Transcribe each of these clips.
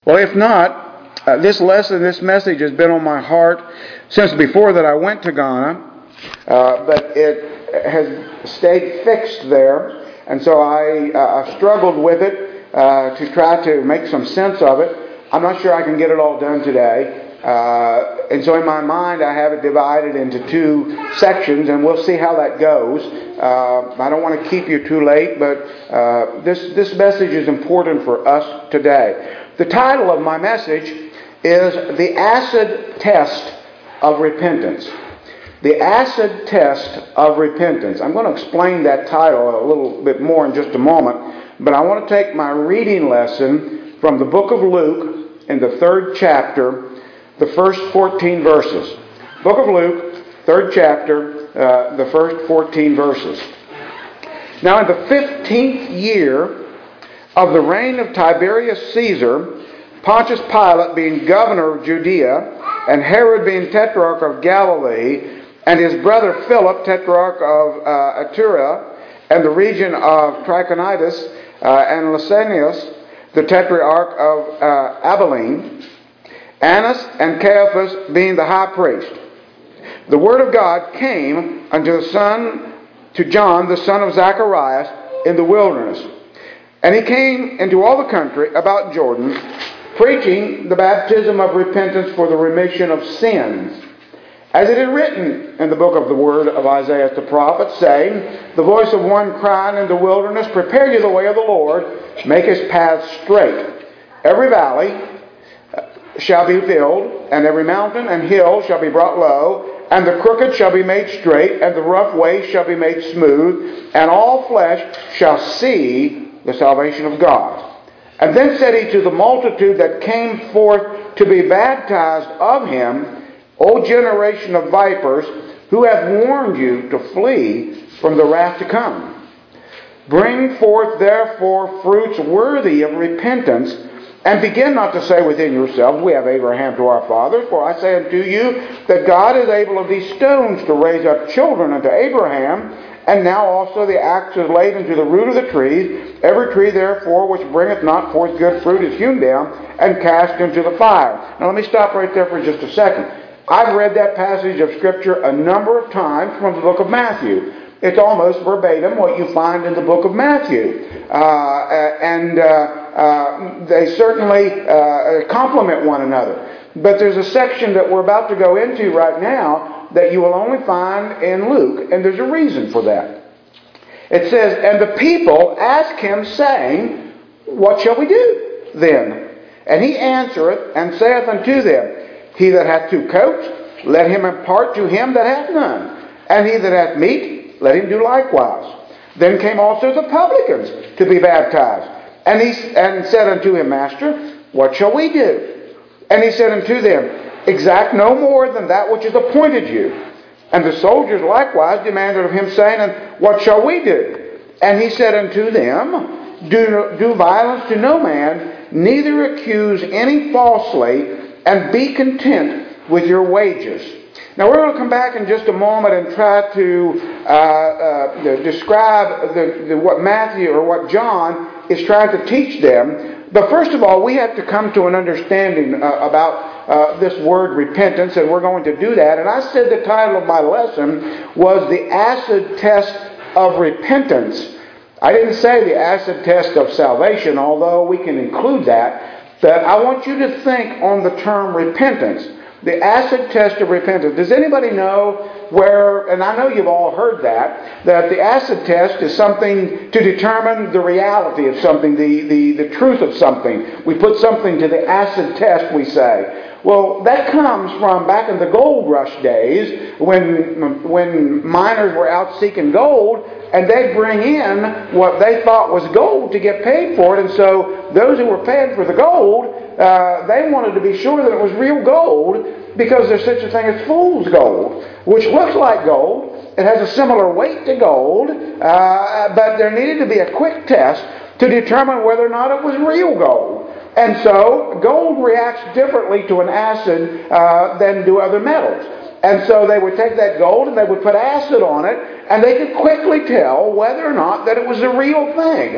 Well, if not, this message has been on my heart since before that I went to Ghana, but it has stayed fixed there, and so I struggled with it to try to make some sense of it. I'm not sure I can get it all done today, and so in my mind I have it divided into two sections, and we'll see how that goes. I don't want to keep you too late, but this message is important for us today. The title of my message is The Acid Test of Repentance. The Acid Test of Repentance. I'm going to explain that title a little bit more in just a moment, but I want to take my reading lesson from the book of Luke in the 3rd chapter, the first 14 verses. Book of Luke, 3rd chapter, the first 14 verses. Now in the 15th year of the reign of Tiberius Caesar, Pontius Pilate being governor of Judea, and Herod being tetrarch of Galilee, and his brother Philip, tetrarch of Iturea, and the region of Trachonitis, and Lysanias, the tetrarch of Abilene, Annas and Caiaphas being the high priest. The word of God came to John, the son of Zacharias, in the wilderness. And he came into all the country about Jordan, preaching the baptism of repentance for the remission of sins. As it is written in the book of the word of Isaiah the prophet, saying, the voice of one crying in the wilderness, prepare you the way of the Lord, make his paths straight. Every valley shall be filled, and every mountain and hill shall be brought low, and the crooked shall be made straight, and the rough way shall be made smooth, and all flesh shall see the salvation of God. And then said he to the multitude that came forth to be baptized of him, O generation of vipers, who have warned you to flee from the wrath to come? Bring forth therefore fruits worthy of repentance, and begin not to say within yourselves, we have Abraham to our fathers, for I say unto you that God is able of these stones to raise up children unto Abraham. And now also the axe is laid into the root of the trees. Every tree, therefore, which bringeth not forth good fruit is hewn down and cast into the fire. Now let me stop right there for just a second. I've read that passage of Scripture a number of times from the book of Matthew. It's almost verbatim what you find in the book of Matthew. They certainly complement one another. But there's a section that we're about to go into right now that you will only find in Luke, and there's a reason for that. It says, and the people ask him, saying, what shall we do then? And he answereth and saith unto them, he that hath 2 coats, let him impart to him that hath none. And he that hath meat, let him do likewise. Then came also the publicans to be baptized. And said unto him, Master, what shall we do? And he said unto them, exact no more than that which is appointed you. And the soldiers likewise demanded of him, saying, and what shall we do? And he said unto them, do violence to no man, neither accuse any falsely, and be content with your wages. Now we're going to come back in just a moment and try to describe what Matthew or what John is trying to teach them. But first of all, we have to come to an understanding about this word repentance, and we're going to do that. And I said the title of my lesson was The Acid Test of Repentance. I didn't say the acid test of salvation, although we can include that. But I want you to think on the term repentance. The acid test of repentance. Does anybody know where, and I know you've all heard that the acid test is something to determine the reality of something, the truth of something. We put something to the acid test, we say. Well, that comes from back in the gold rush days when miners were out seeking gold, and they'd bring in what they thought was gold to get paid for it. And so those who were paying for the gold, they wanted to be sure that it was real gold, because there's such a thing as fool's gold, which looks like gold. It has a similar weight to gold, but there needed to be a quick test to determine whether or not it was real gold. And so gold reacts differently to an acid than do other metals. And so they would take that gold and they would put acid on it, and they could quickly tell whether or not that it was the real thing.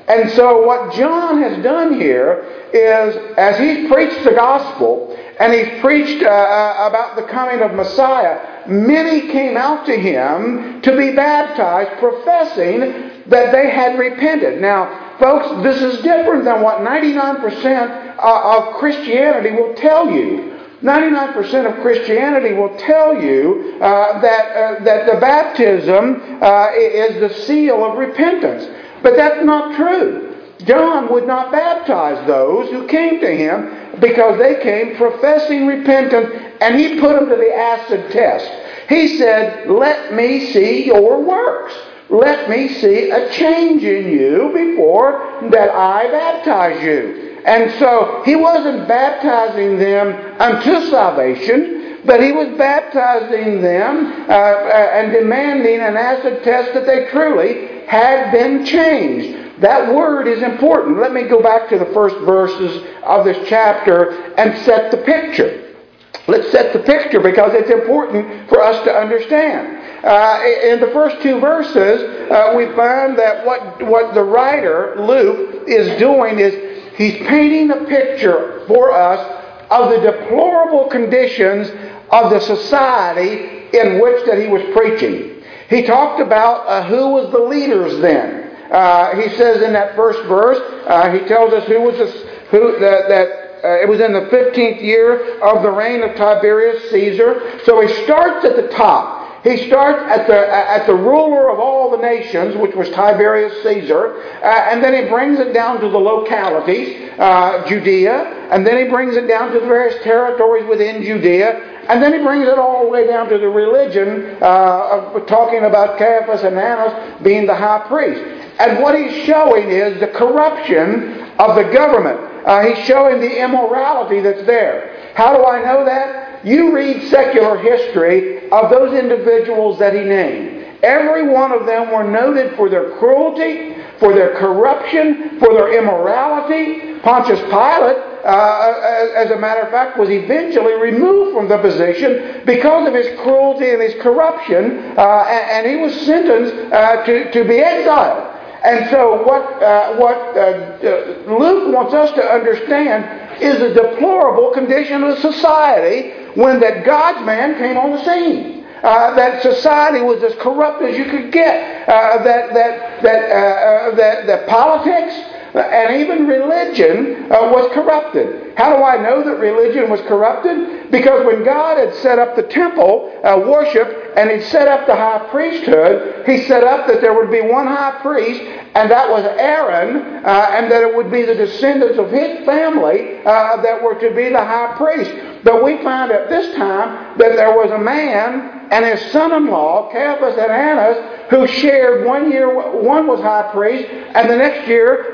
And so what John has done here is, as he's preached the gospel, and he's preached about the coming of Messiah, many came out to him to be baptized, professing that they had repented. Now, folks, this is different than what 99% of Christianity will tell you. 99% of Christianity will tell you that the baptism is the seal of repentance. But that's not true. John would not baptize those who came to him because they came professing repentance, and he put them to the acid test. He said, "Let me see your works. Let me see a change in you before that I baptize you." And so he wasn't baptizing them unto salvation, but he was baptizing them and demanding an acid test that they truly had been changed. That word is important. Let me go back to the first verses of this chapter and set the picture. Let's set the picture because it's important for us to understand. In the first two verses, we find that what the writer, Luke, is doing is he's painting a picture for us of the deplorable conditions of the society in which that he was preaching. He talked about who was the leaders then. He says in that first verse, he tells us it was in the 15th year of the reign of Tiberius Caesar. So he starts at the top. He starts at the ruler of all the nations, which was Tiberius Caesar, and then he brings it down to the localities, Judea, and then he brings it down to the various territories within Judea, and then he brings it all the way down to the religion, talking about Caiaphas and Annas being the high priest. And what he's showing is the corruption of the government. He's showing the immorality that's there. How do I know that? You read secular history of those individuals that he named. Every one of them were noted for their cruelty, for their corruption, for their immorality. Pontius Pilate, as a matter of fact, was eventually removed from the position because of his cruelty and his corruption, and he was sentenced to be exiled. And so what Luke wants us to understand is the deplorable condition of the society when that God's man came on the scene. That society was as corrupt as you could get. That politics and even religion was corrupted. How do I know that religion was corrupted? Because when God had set up the temple worship and He'd set up the high priesthood, He set up that there would be one high priest, and that was Aaron, and that it would be the descendants of his family that were to be the high priest. But we find at this time that there was a man and his son-in-law, Caiaphas and Annas, who shared 1 year, one was high priest, and the next year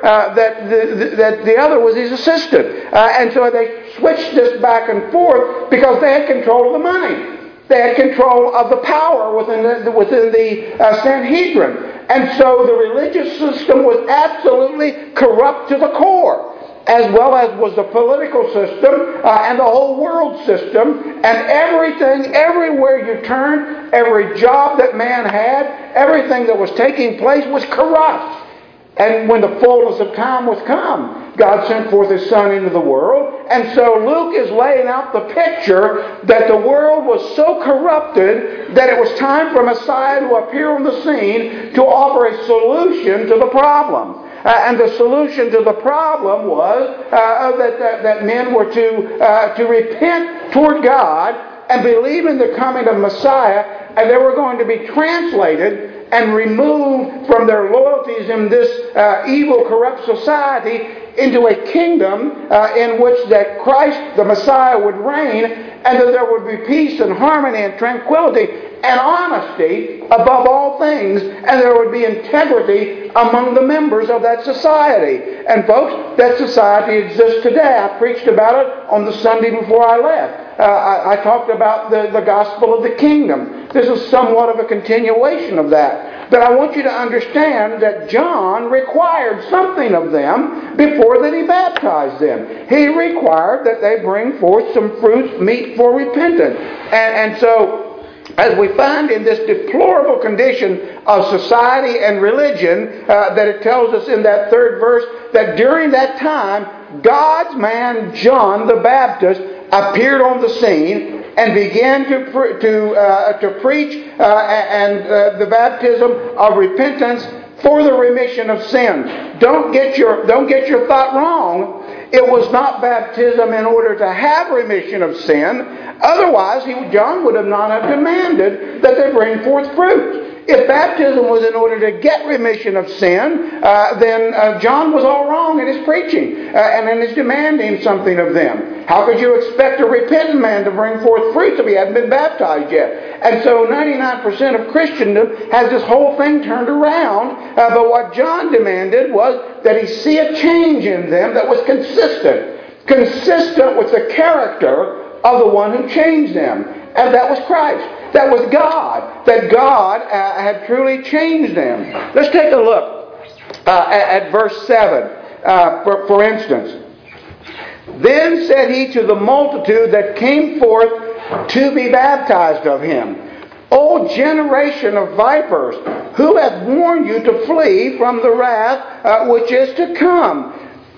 that the other was his assistant. And so they switched this back and forth because they had control of the money. They had control of the power within the Sanhedrin. And so the religious system was absolutely corrupt to the core, as well as was the political system and the whole world system. And everything, everywhere you turned, every job that man had, everything that was taking place was corrupt. And when the fullness of time was come, God sent forth His Son into the world. And so Luke is laying out the picture that the world was so corrupted that it was time for Messiah to appear on the scene to offer a solution to the problem. And the solution to the problem was that men were to repent toward God and believe in the coming of Messiah, and they were going to be translated and removed from their loyalties in this evil, corrupt society into a kingdom in which that Christ, the Messiah, would reign, and that there would be peace and harmony and tranquility and honesty above all things, and there would be integrity among the members of that society. And folks, that society exists today. I preached about it on the Sunday before I left. I talked about the gospel of the kingdom. This is somewhat of a continuation of that. But I want you to understand that John required something of them before that he baptized them. He required that they bring forth some fruits meet for repentance. And so as we find in this deplorable condition of society and religion, that it tells us in that third verse that during that time, God's man John the Baptist appeared on the scene and began to preach the baptism of repentance for the remission of sin. Don't get your thought wrong. It was not baptism in order to have remission of sin. Otherwise, John would have not have demanded that they bring forth fruit. If baptism was in order to get remission of sin, then John was all wrong in his preaching and in his demanding something of them. How could you expect a repentant man to bring forth fruit if he hadn't been baptized yet? And so 99% of Christendom has this whole thing turned around. But what John demanded was that he see a change in them that was consistent with the character of the one who changed them. And that was Christ. That was God. That God had truly changed them. Let's take a look at verse 7, for instance. Then said he to the multitude that came forth to be baptized of him, O generation of vipers, who hath warned you to flee from the wrath which is to come?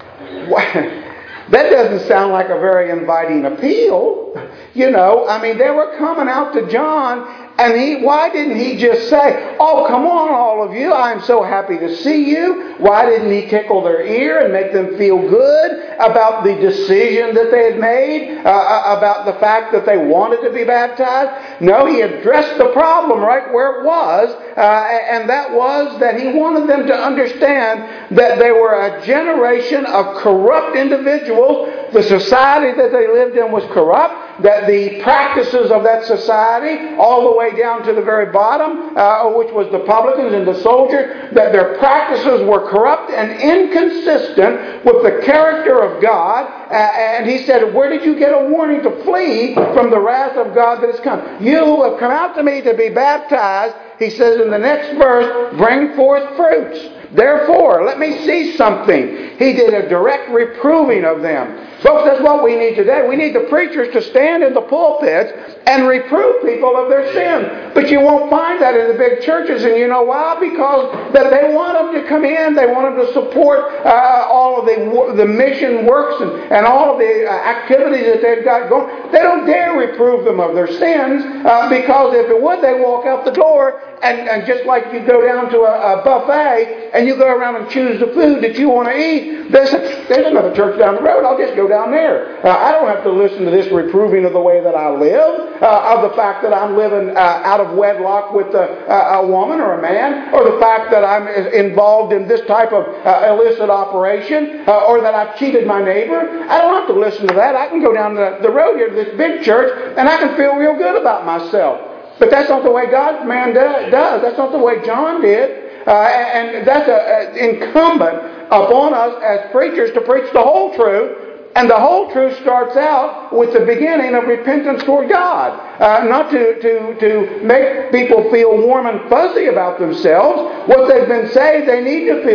That doesn't sound like a very inviting appeal. They were coming out to John, and why didn't he just say, oh, come on, all of you, I'm so happy to see you? Why didn't he tickle their ear and make them feel good about the decision that they had made, about the fact that they wanted to be baptized? No, he addressed the problem right where it was, and that was that he wanted them to understand that they were a generation of corrupt individuals. The society that they lived in was corrupt, that the practices of that society, all the way down to the very bottom, which was the publicans and the soldiers, that their practices were corrupt and inconsistent with the character of God. And he said, where did you get a warning to flee from the wrath of God that has come? You have come out to me to be baptized. He says in the next verse, bring forth fruits. Therefore, let me see something. He did a direct reproving of them. Folks, that's what we need today. We need the preachers to stand in the pulpits and reprove people of their sin. But you won't find that in the big churches. And you know why? Because that they want them to come in. They want them to support all of the mission works and all of the activities that they've got going. They don't dare reprove them of their sins because if it would, they walk out the door. And just like you go down to a buffet and you go around and choose the food that you want to eat, there's another church down the road. I'll just go down there. I don't have to listen to this reproving of the way that I live, of the fact that I'm living out of wedlock with a woman or a man, or the fact that I'm involved in this type of illicit operation, or that I've cheated my neighbor. I don't have to listen to that. I can go down the road here to this big church and I can feel real good about myself. But that's not the way God's man does. That's not the way John did. And that's incumbent upon us as preachers to preach the whole truth. And the whole truth starts out with the beginning of repentance toward God. Not to make people feel warm and fuzzy about themselves. What they've been saved, they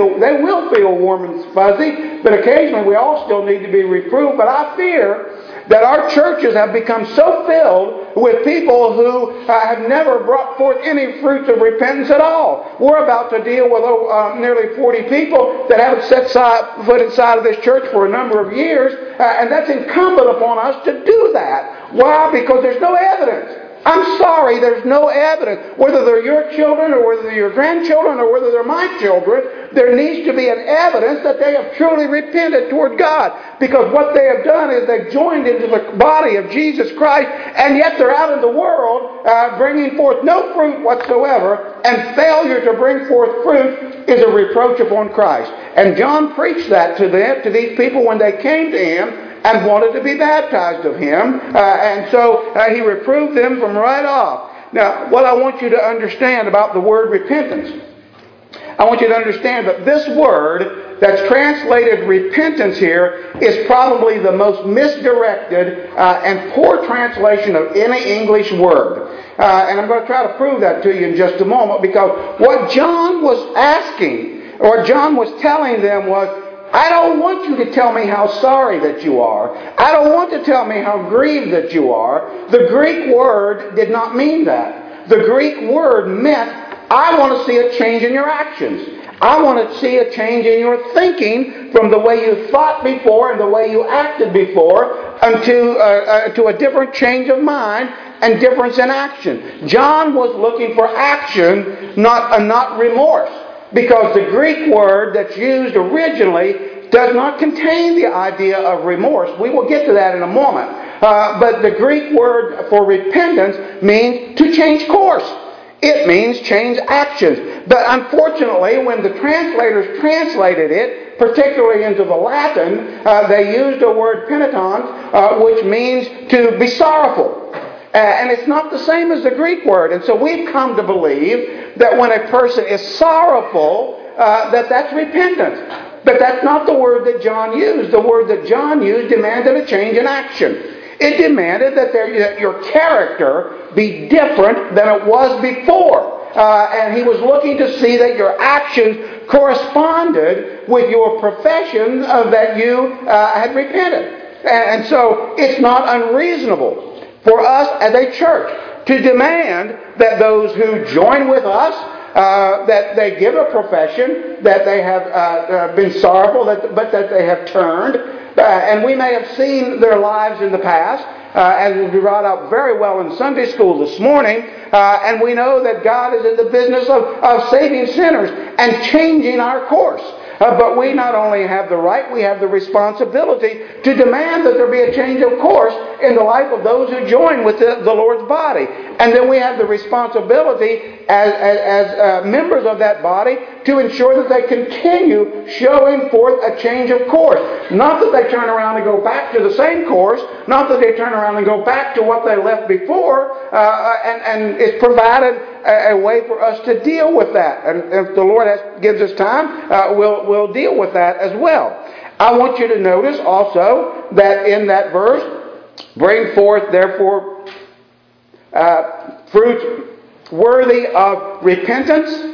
will feel warm and fuzzy. But occasionally we all still need to be reproved. But I fear that our churches have become so filled with people who have never brought forth any fruits of repentance at all. We're about to deal with nearly 40 people that haven't set foot inside of this church for a number of years, and that's incumbent upon us to do that. Why? Because there's no evidence. I'm sorry, there's no evidence. Whether they're your children or whether they're your grandchildren or whether they're my children, there needs to be an evidence that they have truly repented toward God. Because what they have done is they've joined into the body of Jesus Christ, and yet they're out in the world bringing forth no fruit whatsoever, and failure to bring forth fruit is a reproach upon Christ. And John preached that to these people when they came to him and wanted to be baptized of him. And so he reproved them from right off. Now, what I want you to understand about the word repentance, I want you to understand that this word that's translated repentance here is probably the most misdirected and poor translation of any English word. And I'm going to try to prove that to you in just a moment, because what John was asking, or John was telling them was, I don't want you to tell me how sorry that you are. I don't want to tell me how grieved that you are. The Greek word did not mean that. the Greek word meant, I want to see a change in your actions. I want to see a change in your thinking from the way you thought before and the way you acted before to a different change of mind and difference in action. John was looking for action, not remorse. Because the Greek word that's used originally does not contain the idea of remorse. We will get to that in a moment. But the Greek word for repentance means to change course. It means change actions. But unfortunately, when the translators translated it, particularly into the Latin, they used a word penitens, which means to be sorrowful. And it's not the same as the Greek word. And so we've come to believe that when a person is sorrowful, that's repentance. But that's not the word that John used. The word that John used demanded a change in action. It demanded that your character be different than it was before. And he was looking to see that your actions corresponded with your profession that you had repented. And so it's not unreasonable for us as a church to demand that those who join with us, that they give a profession, that they have been sorrowful, but that they have turned. And we may have seen their lives in the past, as we brought out very well in Sunday school this morning, and we know that God is in the business of saving sinners and changing our course. But we not only have the right, we have the responsibility to demand that there be a change of course in the life of those who join with the Lord's body. And then we have the responsibility as members of that body to ensure that they continue showing forth a change of course. Not that they turn around and go back to the same course, not that they turn around and go back to what they left before, and it's provided a way for us to deal with that. And if the Lord gives us time, we'll deal with that as well. I want you to notice also that in that verse, bring forth therefore fruits worthy of repentance.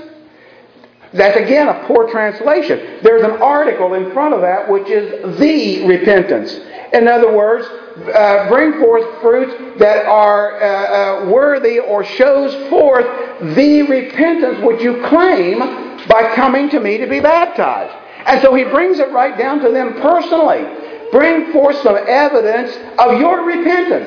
That's again a poor translation. There's an article in front of that which is the repentance. In other words, bring forth fruits that are worthy or shows forth the repentance which you claim by coming to me to be baptized. And so he brings it right down to them personally. Bring forth some evidence of your repentance.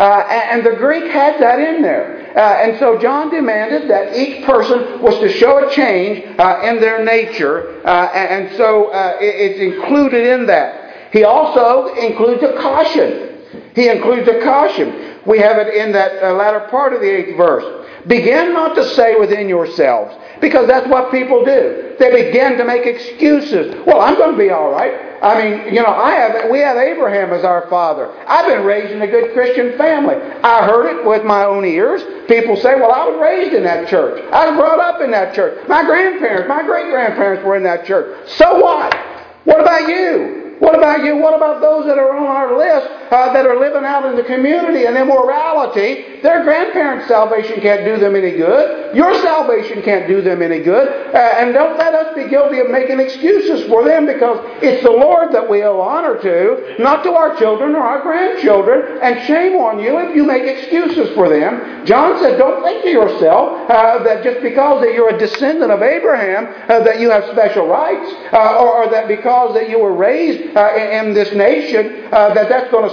And the Greek had that in there. And so John demanded that each person was to show a change in their nature. And so it's included in that. He also includes a caution. He includes a caution. We have it in that latter part of the 8th verse. Begin not to say within yourselves, because that's what people do. They begin to make excuses. Well, I'm going to be all right. I mean, we have Abraham as our father. I've been raised in a good Christian family. I heard it with my own ears. People say, well, I was raised in that church. I was brought up in that church. My grandparents, my great-grandparents were in that church. So what? What about you? What about you? What about those that are on our list that are living out in the community in immorality? Their grandparents' salvation can't do them any good. Your salvation can't do them any good. And don't let us be guilty of making excuses for them, because it's the Lord that we owe honor to, not to our children or our grandchildren. And shame on you if you make excuses for them. John said, don't think to yourself that just because that you're a descendant of Abraham that you have special rights, or that because that you were raised in this nation, that's going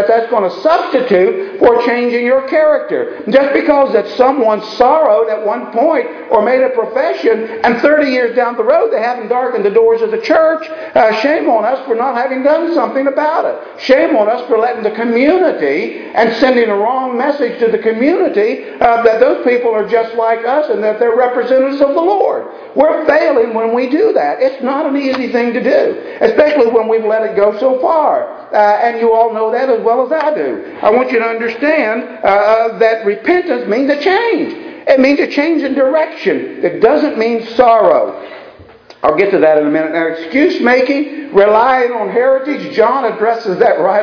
to substitute for changing your character. Just because that someone sorrowed at one point or made a profession, and 30 years down the road they haven't darkened the doors of the church, shame on us for not having done something about it. Shame on us for letting the community and sending a wrong message to the community that those people are just like us and that they're representatives of the Lord. We're failing when we do that. It's not an easy thing to do, especially when we've let it go so far. And you all know that as well as I do. I want you to understand that repentance means a change. It means a change in direction. It doesn't mean sorrow. I'll get to that in a minute. Now, excuse making, relying on heritage, John addresses that right off.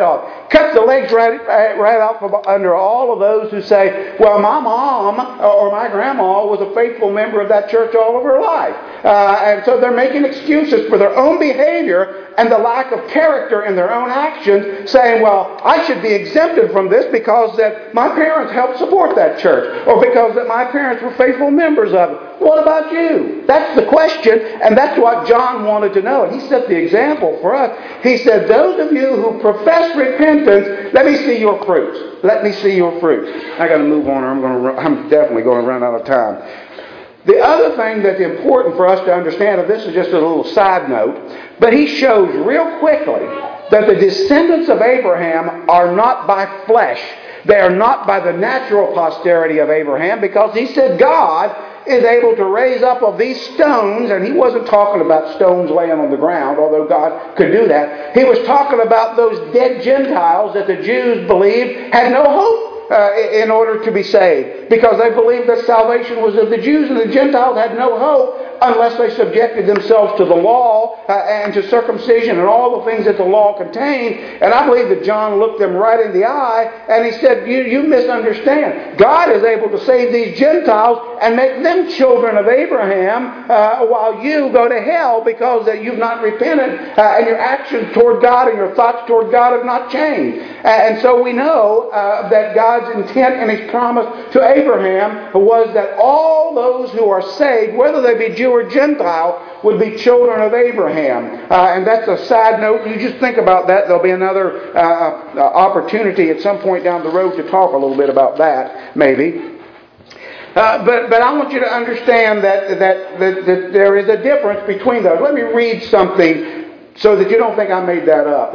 Cuts the legs right out from under all of those who say, well, my mom or my grandma was a faithful member of that church all of her life. And so they're making excuses for their own behavior and the lack of character in their own actions, saying, well, I should be exempted from this because that my parents helped support that church, or because that my parents were faithful members of it. What about you? That's the question, and that's what John wanted to know. And he set the example for us. He said, those of you who profess repentance, let me see your fruits. Let me see your fruits. I got to move on, or I'm definitely going to run out of time. The other thing that's important for us to understand, and this is just a little side note, but he shows real quickly that the descendants of Abraham are not by flesh. They are not by the natural posterity of Abraham, because he said God is able to raise up of these stones, and he wasn't talking about stones laying on the ground, although God could do that. He was talking about those dead Gentiles that the Jews believed had no hope in order to be saved, because they believed that salvation was of the Jews, and the Gentiles had no hope unless they subjected themselves to the law and to circumcision and all the things that the law contained. And I believe that John looked them right in the eye and he said, you misunderstand. God is able to save these Gentiles and make them children of Abraham while you go to hell because that you've not repented and your actions toward God and your thoughts toward God have not changed. And so we know that God's intent and His promise to Abraham was that all those who are saved, whether they be Jew or Gentile, would be children of Abraham. And that's a side note. You just think about that. There'll be another opportunity at some point down the road to talk a little bit about that, maybe. But I want you to understand that there is a difference between those. Let me read something so that you don't think I made that up.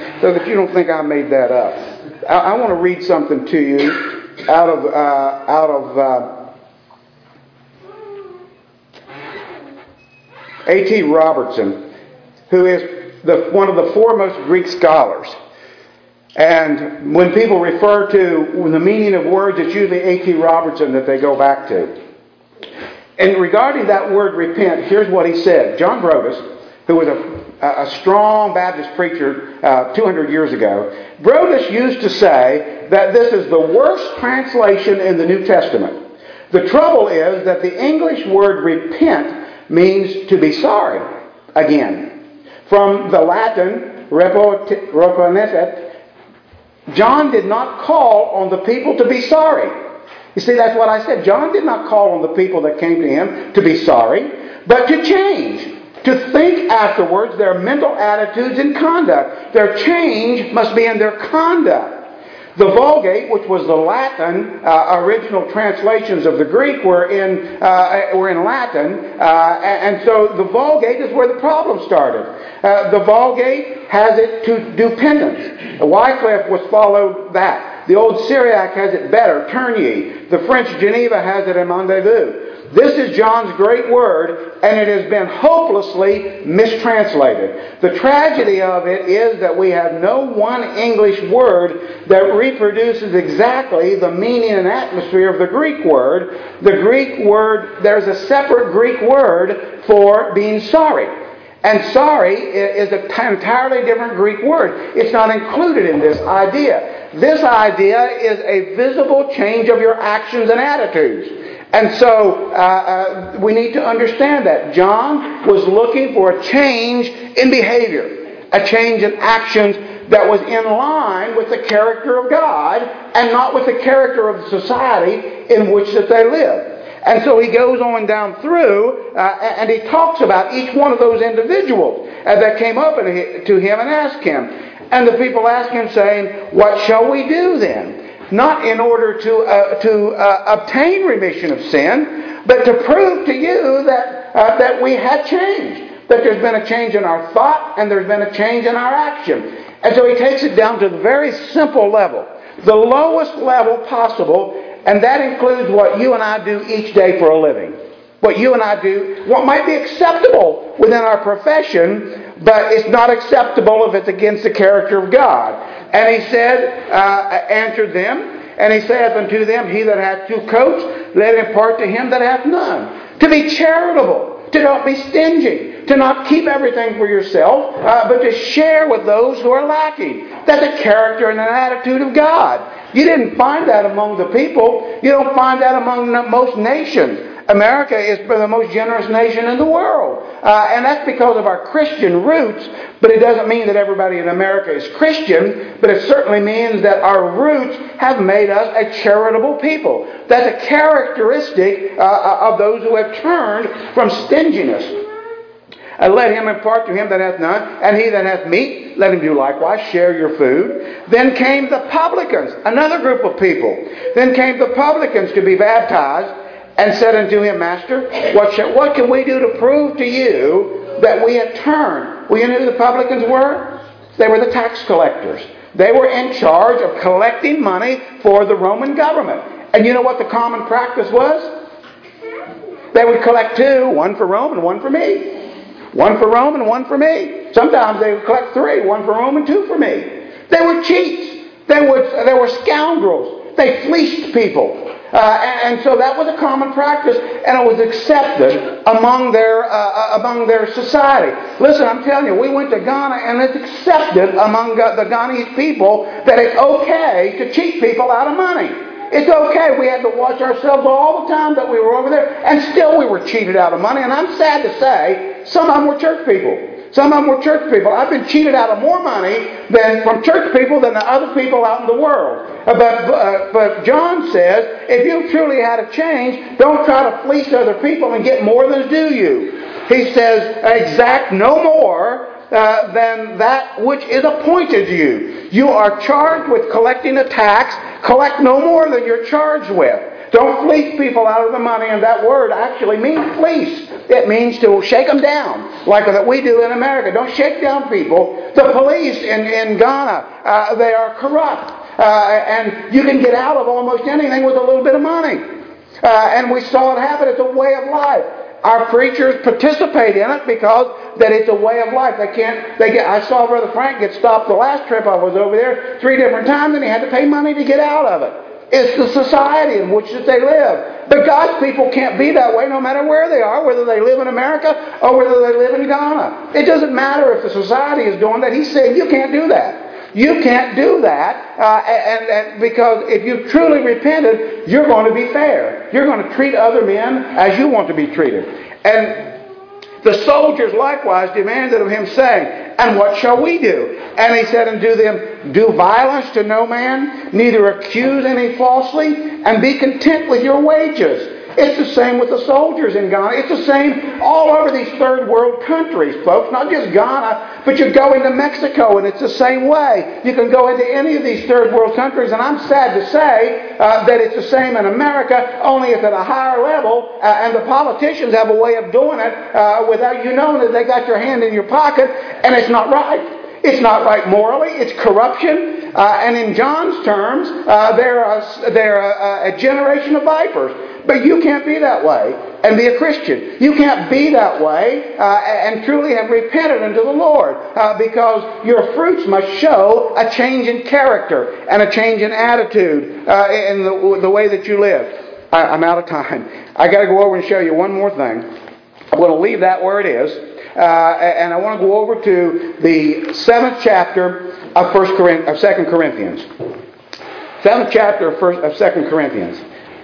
I want to read something to you out of A.T. Robertson, who is one of the foremost Greek scholars. And when people refer to the meaning of words, it's usually A.T. Robertson that they go back to. And regarding that word repent, here's what he said. John Broadus, who was a strong Baptist preacher 200 years ago, Broadus used to say that this is the worst translation in the New Testament. The trouble is that the English word repent means to be sorry again. From the Latin, reponetet, John did not call on the people to be sorry. You see, that's what I said. John did not call on the people that came to him to be sorry, but to change. To think afterwards their mental attitudes and conduct. Their change must be in their conduct. The Vulgate, which was the Latin original translations of the Greek, were in Latin, and so the Vulgate is where the problem started. The Vulgate has it to do penance. Wycliffe was followed that. The old Syriac has it better, turn ye. The French Geneva has it in rendezvous. This is John's great word, and it has been hopelessly mistranslated. The tragedy of it is that we have no one English word that reproduces exactly the meaning and atmosphere of the Greek word. The Greek word, there's a separate Greek word for being sorry. And sorry is an entirely different Greek word. It's not included in this idea. This idea is a visible change of your actions and attitudes. And so we need to understand that. John was looking for a change in behavior, a change in actions that was in line with the character of God and not with the character of the society in which that they live. And so he goes on down through and he talks about each one of those individuals that came up to him and asked him. And the people asked him saying, what shall we do then? Not in order to obtain remission of sin, but to prove to you that we had changed. That there's been a change in our thought and there's been a change in our action. And so he takes it down to the very simple level. The lowest level possible, and that includes what you and I do each day for a living. What you and I do, what might be acceptable within our profession, but it's not acceptable if it's against the character of God. And he said, answered them, and he saith unto them, he that hath 2 coats, let him impart to him that hath none. To be charitable, to not be stingy, to not keep everything for yourself, but to share with those who are lacking. That's a character and an attitude of God. You didn't find that among the people. You don't find that among most nations. America is the most generous nation in the world. And that's because of our Christian roots. But it doesn't mean that everybody in America is Christian. But it certainly means that our roots have made us a charitable people. That's a characteristic of those who have turned from stinginess. Let him impart to him that hath none, and he that hath meat, let him do likewise, share your food. Then came the publicans, another group of people. Then came the publicans to be baptized, and said unto him, Master, what can we do to prove to you that we have turned? Well, you know who the publicans were? They were the tax collectors. They were in charge of collecting money for the Roman government. And you know what the common practice was? They would collect two, one for Rome and one for me. One for Rome and one for me. Sometimes they would collect three, one for Rome and two for me. They were cheats. They were scoundrels. They fleeced people. And so that was a common practice, and it was accepted among their society. Listen, I'm telling you, we went to Ghana, and it's accepted among the Ghanese people that it's okay to cheat people out of money. It's okay. We had to watch ourselves all the time that we were over there, and still we were cheated out of money. And I'm sad to say, some of them were church people. Some of them were church people. I've been cheated out of more money from church people than the other people out in the world. But John says, if you truly had a change, don't try to fleece other people and get more than due you. He says, exact no more than that which is appointed to you. You are charged with collecting a tax. Collect no more than you're charged with. Don't fleece people out of the money, and that word actually means fleece. It means to shake them down, like that we do in America. Don't shake down people. The police in Ghana, they are corrupt. And you can get out of almost anything with a little bit of money. And we saw it happen. It's a way of life. Our preachers participate in it because that it's a way of life. I saw Brother Frank get stopped the last trip I was over there 3 different times, and he had to pay money to get out of it. It's the society in which they live. But God's people can't be that way no matter where they are, whether they live in America or whether they live in Ghana. It doesn't matter if the society is doing that. He's saying you can't do that. You can't do that and because if you've truly repented, you're going to be fair. You're going to treat other men as you want to be treated. And the soldiers likewise demanded of him, saying, and what shall we do? And he said unto them, do violence to no man, neither accuse any falsely, and be content with your wages. It's the same with the soldiers in Ghana. It's the same all over these third world countries, folks. Not just Ghana, but you go into Mexico and it's the same way. You can go into any of these third world countries, and I'm sad to say that it's the same in America, only it's at a higher level, and the politicians have a way of doing it without you knowing that they got your hand in your pocket, and it's not right. It's not right morally. It's corruption. And in John's terms, they're a generation of vipers. But you can't be that way and be a Christian. You can't be that way and truly have repented unto the Lord because your fruits must show a change in character and a change in attitude in the way that you live. I'm out of time. I got to go over and show you one more thing. I'm going to leave that where it is. And I want to go over to the 7th chapter of 2 Corinthians. 7th chapter of 2 Corinthians.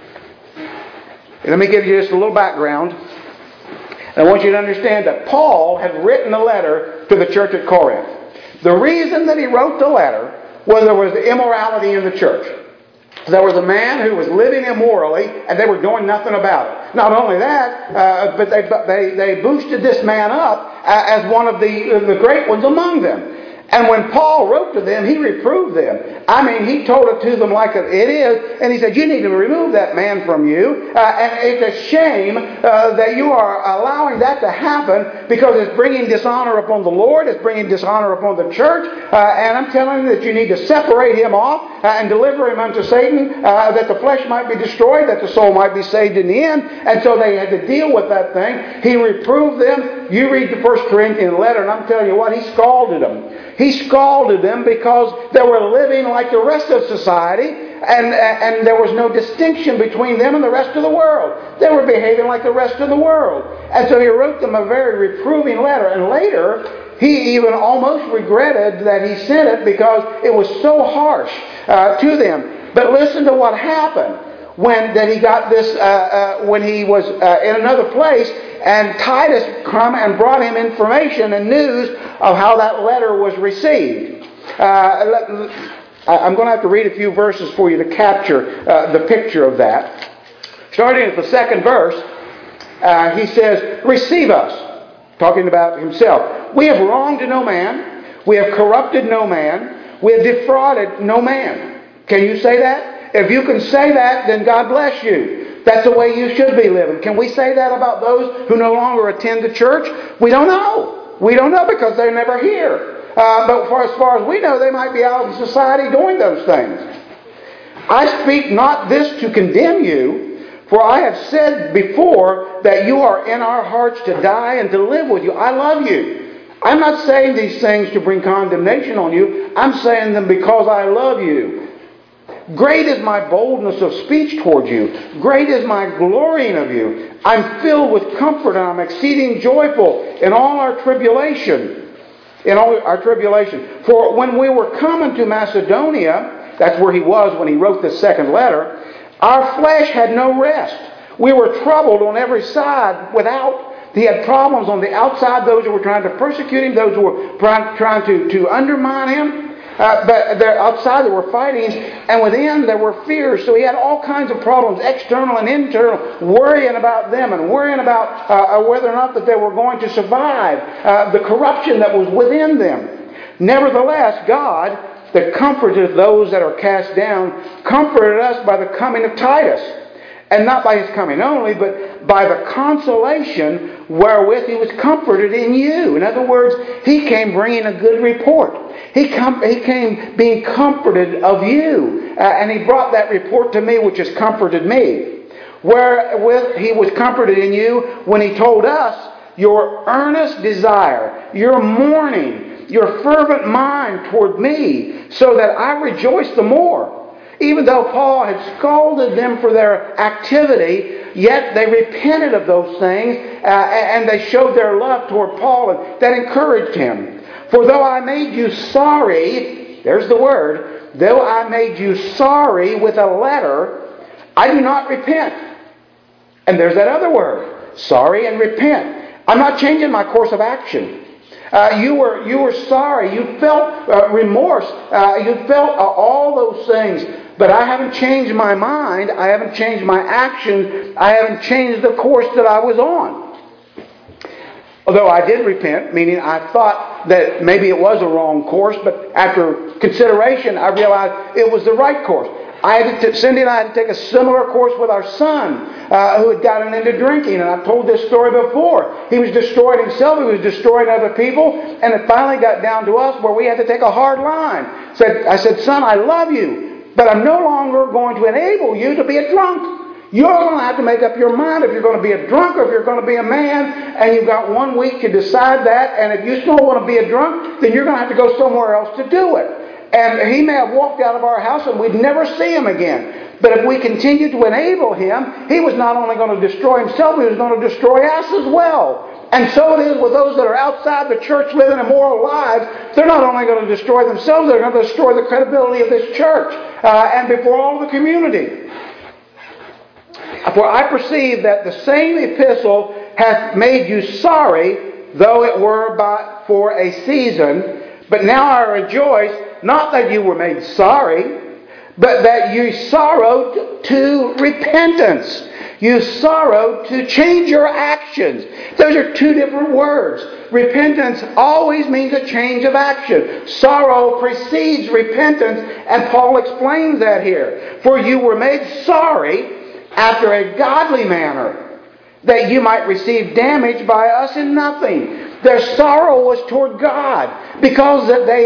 Let me give you just a little background. I want you to understand that Paul had written a letter to the church at Corinth. The reason that he wrote the letter was there was immorality in the church. There was a man who was living immorally, and they were doing nothing about it. Not only that, but they boosted this man up as one of the great ones among them. And when Paul wrote to them, he reproved them. I mean, he told it to them like it is, and he said, you need to remove that man from you. And it's a shame that you are allowing that to happen because it's bringing dishonor upon the Lord, it's bringing dishonor upon the church. And I'm telling you that you need to separate him off and deliver him unto Satan, that the flesh might be destroyed, that the soul might be saved in the end. And so they had to deal with that thing. He reproved them. You read the 1 Corinthians letter, and I'm telling you what, he scalded them. He scalded them because they were living like the rest of society, and there was no distinction between them and the rest of the world. They were behaving like the rest of the world. And so he wrote them a very reproving letter. And later, he even almost regretted that he sent it because it was so harsh to them. But listen to what happened when he got this, when he was in another place, and Titus come and brought him information and news of how that letter was received. I'm going to have to read a few verses for you to capture the picture of that. Starting at the second verse, he says, "Receive us," talking about himself. "We have wronged no man. We have corrupted no man. We have defrauded no man." Can you say that? If you can say that, then God bless you. That's the way you should be living. Can we say that about those who no longer attend the church? We don't know. We don't know because they're never here. But as far as we know, they might be out in society doing those things. "I speak not this to condemn you, for I have said before that you are in our hearts to die and to live with you." I love you. I'm not saying these things to bring condemnation on you. I'm saying them because I love you. "Great is my boldness of speech toward you. Great is my glorying of you. I'm filled with comfort, and I'm exceeding joyful in all our tribulation. For when we were coming to Macedonia," that's where he was when he wrote the second letter, "our flesh had no rest. We were troubled on every side without." He had problems on the outside, those who were trying to persecute him, those who were trying to undermine him. But outside there were fightings, and within there were fears. So he had all kinds of problems, external and internal, worrying about them and worrying about whether or not that they were going to survive, the corruption that was within them. "Nevertheless, God, that comforteth those that are cast down, comforted us by the coming of Titus. And not by his coming only, but by the consolation wherewith he was comforted in you." In other words, he came bringing a good report. He came being comforted of you. And he brought that report to me, which has comforted me. Wherewith he was comforted in you when he told us your earnest desire, your mourning, your fervent mind toward me, so that I rejoice the more. Even though Paul had scalded them for their activity, yet they repented of those things and they showed their love toward Paul, and that encouraged him. "For though I made you sorry," there's the word, "though I made you sorry with a letter, I do not repent." And there's that other word, sorry and repent. I'm not changing my course of action. You were sorry. You felt remorse. You felt all those things. But I haven't changed my mind. I haven't changed my actions. I haven't changed the course that I was on. Although I did repent, meaning I thought that maybe it was a wrong course, but after consideration, I realized it was the right course. Cindy and I had to take a similar course with our son, who had gotten into drinking. And I've told this story before. He was destroying himself. He was destroying other people. And it finally got down to us where we had to take a hard line. I said, "Son, I love you, but I'm no longer going to enable you to be a drunk. You're going to have to make up your mind if you're going to be a drunk or if you're going to be a man. And you've got 1 week to decide that. And if you still want to be a drunk, then you're going to have to go somewhere else to do it." And he may have walked out of our house and we'd never see him again. But if we continued to enable him, he was not only going to destroy himself, he was going to destroy us as well. And so it is with those that are outside the church living immoral lives. They're not only going to destroy themselves, they're going to destroy the credibility of this church and before all the community. "For I perceive that the same epistle hath made you sorry, though it were but for a season. But now I rejoice, not that you were made sorry, but that you sorrowed to repentance." You sorrowed to change your actions. Those are two different words. Repentance always means a change of action. Sorrow precedes repentance, and Paul explains that here. "For you were made sorry after a godly manner, that you might receive damage by us in nothing." Their sorrow was toward God because that they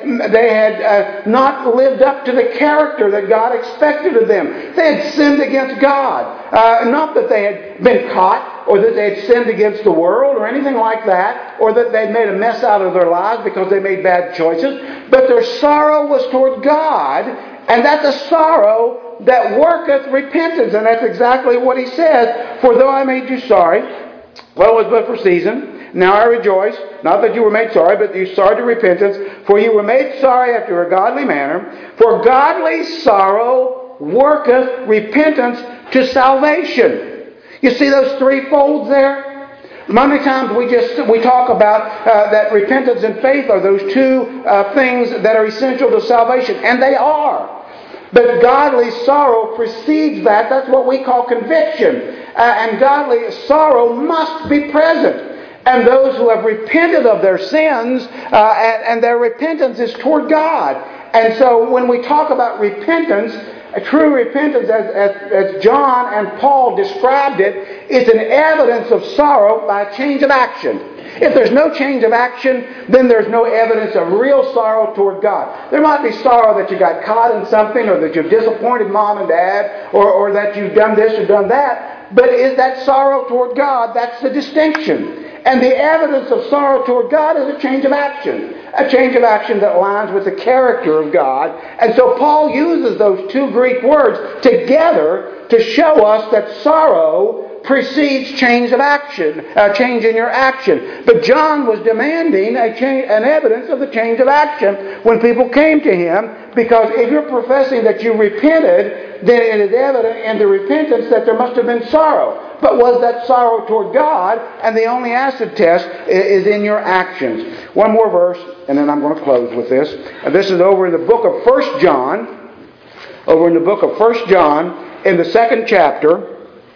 had not lived up to the character that God expected of them. They had sinned against God. Not that they had been caught or that they had sinned against the world or anything like that, or that they'd made a mess out of their lives because they made bad choices. But their sorrow was toward God, and that's a sorrow that worketh repentance. And that's exactly what he says. For though I made you sorry, well, it was but for season. Now I rejoice, not that you were made sorry, but that you sorry to repentance. For you were made sorry after a godly manner. For godly sorrow worketh repentance to salvation. You see those three folds there? Many times we talk about that repentance and faith are those two things that are essential to salvation, and they are. But godly sorrow precedes that. That's what we call conviction. And godly sorrow must be present. And those who have repented of their sins, and their repentance is toward God. And so when we talk about repentance, a true repentance, as John and Paul described it, is an evidence of sorrow by a change of action. If there's no change of action, then there's no evidence of real sorrow toward God. There might be sorrow that you got caught in something, or that you've disappointed mom and dad, or that you've done this or done that. But is that sorrow toward God? That's the distinction. And the evidence of sorrow toward God is a change of action. A change of action that aligns with the character of God. And so Paul uses those two Greek words together to show us that sorrow precedes change of action, a change in your action. But John was demanding an evidence of the change of action when people came to him, because if you're professing that you repented, then it is evident in the repentance that there must have been sorrow. But was that sorrow toward God? And the only acid test is in your actions. One more verse, and then I'm going to close with this. And this is over in the book of 1 John. Over in the book of 1 John, in the second chapter.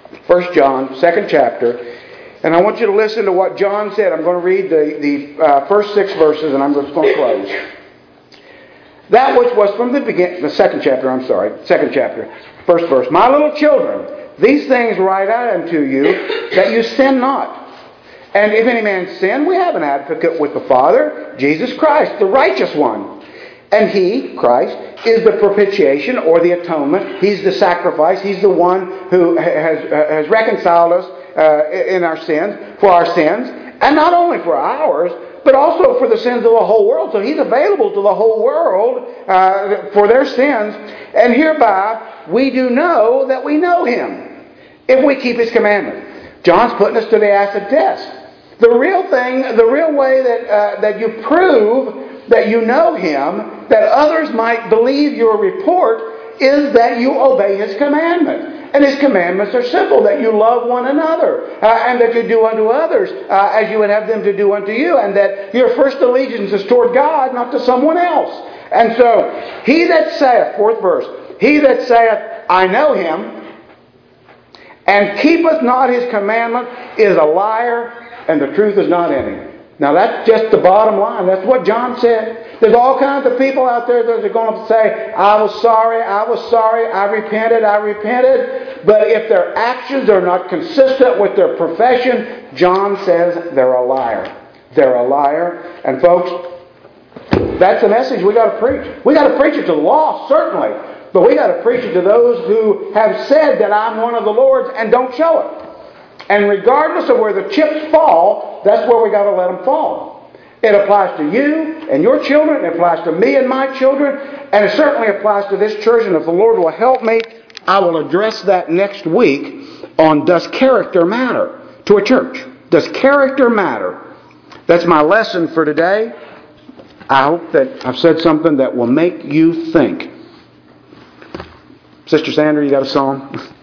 1 John, 2nd chapter. And I want you to listen to what John said. I'm going to read the first 6 verses, and I'm just going to close. That which was from the beginning, the second chapter, first verse. My little children, these things write I unto you, that you sin not. And if any man sin, we have an advocate with the Father, Jesus Christ, the righteous one. And He, Christ, is the propitiation or the atonement. He's the sacrifice. He's the one who has reconciled us in our sins, for our sins. And not only for ours, but also for the sins of the whole world. So He's available to the whole world for their sins. And hereby we do know that we know Him, if we keep His commandment. John's putting us to the acid test. The real way that you prove that you know Him, that others might believe your report, is that you obey His commandment. And His commandments are simple, that you love one another, and that you do unto others as you would have them to do unto you, and that your first allegiance is toward God, not to someone else. And so, he that saith, 4th verse, he that saith, I know Him, and keepeth not His commandment, is a liar, and the truth is not in him. Now that's just the bottom line. That's what John said. There's all kinds of people out there that are going to say, I was sorry, I repented. But if their actions are not consistent with their profession, John says they're a liar. They're a liar. And folks, that's the message we got to preach. We got to preach it to the lost, certainly. But we got to preach it to those who have said that I'm one of the Lord's and don't show it. And regardless of where the chips fall, that's where we got to let them fall. It applies to you and your children. It applies to me and my children. And it certainly applies to this church. And if the Lord will help me, I will address that next week on does character matter to a church? Does character matter? That's my lesson for today. I hope that I've said something that will make you think. Sister Sandra, you got a song?